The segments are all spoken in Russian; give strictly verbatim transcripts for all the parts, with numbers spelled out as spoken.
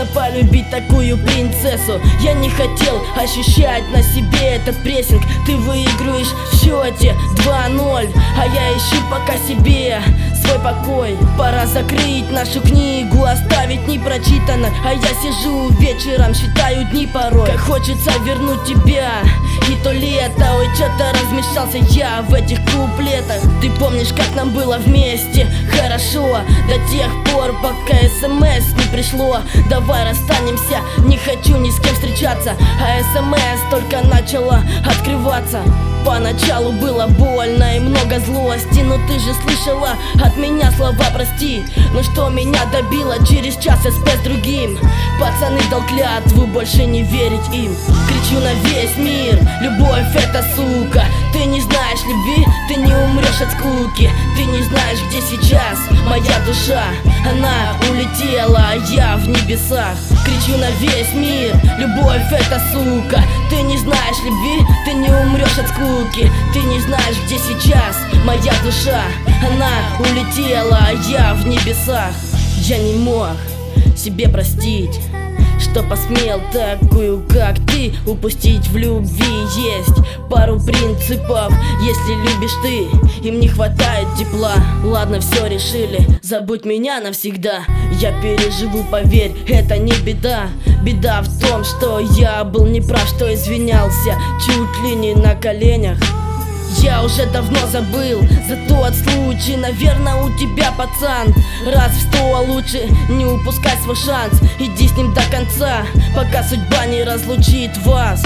полюбить такую принцессу. Я не хотел ощущать на себе этот прессинг. Ты выигрываешь в счете два ноль, а я ищу пока себе свой покой. Пора закрыть нашу книгу, оставить непрочитанной. А я сижу вечером, считаю дни порой. Как хочется вернуть тебя и то лето. Ой, что-то размешался я в этих куплетах. Ты помнишь, как нам было вместе хорошо до тех пор, пока смс не пришло. Давай расстанемся, не хочу ни с кем встречаться. А смс только начала открываться. Поначалу было больно и много злости, но ты же слышала от меня слова прости. Но что меня добило, через час я спец другим. Пацаны дал клятву больше не верить им. Кричу на весь мир: любовь это сука. Ты не знаешь любви, ты не умрешь от скуки. Ты не знаешь, где сейчас моя душа. Она улетела, а я в небесах. Кричу на весь мир: любовь это сука. Ты не знаешь любви, ты не умрешь от скуки. Ты не знаешь, где сейчас моя душа. Она улетела, а я в небесах. Я не мог себе простить, что посмел такую, как ты, упустить в любви. Есть пару принципов: если любишь ты, им не хватает тепла. Ладно, все решили, забудь меня навсегда. Я переживу, поверь, это не беда. Беда в том, что я был неправ, что извинялся чуть ли не на коленях. Я уже давно забыл за тот случай. Наверное, у тебя, пацан, раз в сто лучше не упускай свой шанс. Иди с ним до конца, пока судьба не разлучит вас.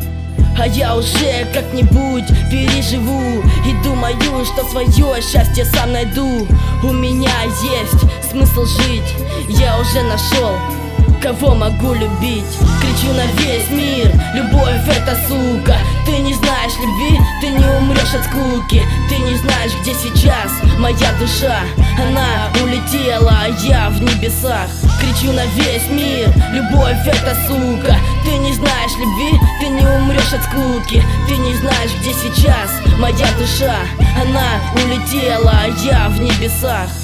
А я уже как-нибудь переживу и думаю, что свое счастье сам найду. У меня есть смысл жить, я уже нашел, кого могу любить. Кричу на весь мир: любовь это сука. Ты не знаешь любви, ты не умрешь от скуки. Ты не знаешь, где сейчас моя душа. Она улетела, а я в небесах. Кричу на весь мир: любовь это сука. Ты не знаешь любви, ты не умрешь от скуки. Ты не знаешь, где сейчас моя душа. Она улетела, а я в небесах.